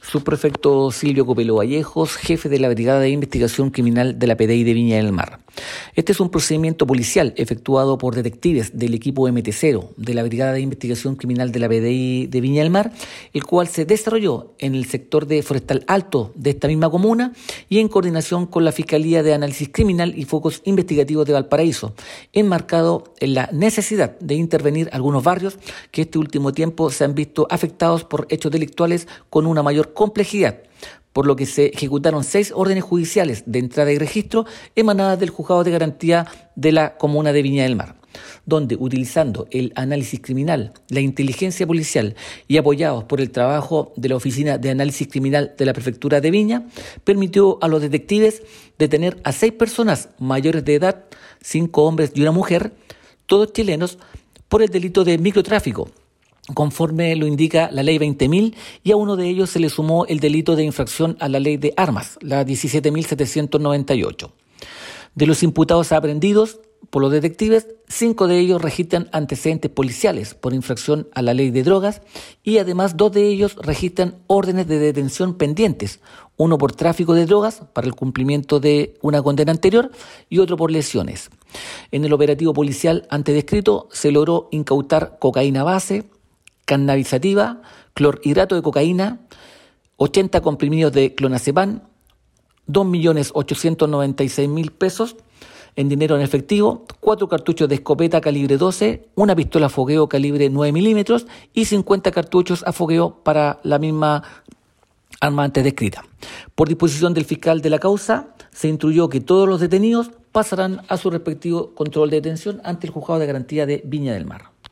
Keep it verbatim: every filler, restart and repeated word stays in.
Subprefecto Silvio Copelo Vallejos, jefe de la Brigada de Investigación Criminal de la P D I de Viña del Mar. Este es un procedimiento policial efectuado por detectives del equipo M T cero de la Brigada de Investigación Criminal de la P D I de Viña del Mar, el cual se desarrolló en el sector de Forestal Alto de esta misma comuna y en coordinación con la Fiscalía de Análisis Criminal y Focos Investigativos de Valparaíso, enmarcado en la necesidad de intervenir algunos barrios que este último tiempo se han visto afectados por hechos delictuales con una mayor complejidad, por lo que se ejecutaron seis órdenes judiciales de entrada y registro emanadas del Juzgado de Garantía de la Comuna de Viña del Mar, donde, utilizando el análisis criminal, la inteligencia policial y apoyados por el trabajo de la Oficina de Análisis Criminal de la Prefectura de Viña, permitió a los detectives detener a seis personas mayores de edad, cinco hombres y una mujer, todos chilenos, por el delito de microtráfico, conforme lo indica la ley veinte mil, y a uno de ellos se le sumó el delito de infracción a la ley de armas, la diecisiete mil setecientos noventa y ocho. De los imputados aprehendidos por los detectives, cinco de ellos registran antecedentes policiales por infracción a la ley de drogas y además dos de ellos registran órdenes de detención pendientes, uno por tráfico de drogas para el cumplimiento de una condena anterior y otro por lesiones. En el operativo policial antes descrito se logró incautar cocaína base, cannabisativa, clorhidrato de cocaína, ochenta comprimidos de clonazepam, dos millones ochocientos noventa y seis mil pesos en dinero en efectivo, cuatro cartuchos de escopeta calibre doce, una pistola a fogueo calibre nueve milímetros y cincuenta cartuchos a fogueo para la misma arma antes descrita. Por disposición del fiscal de la causa, se instruyó que todos los detenidos pasarán a su respectivo control de detención ante el Juzgado de Garantía de Viña del Mar.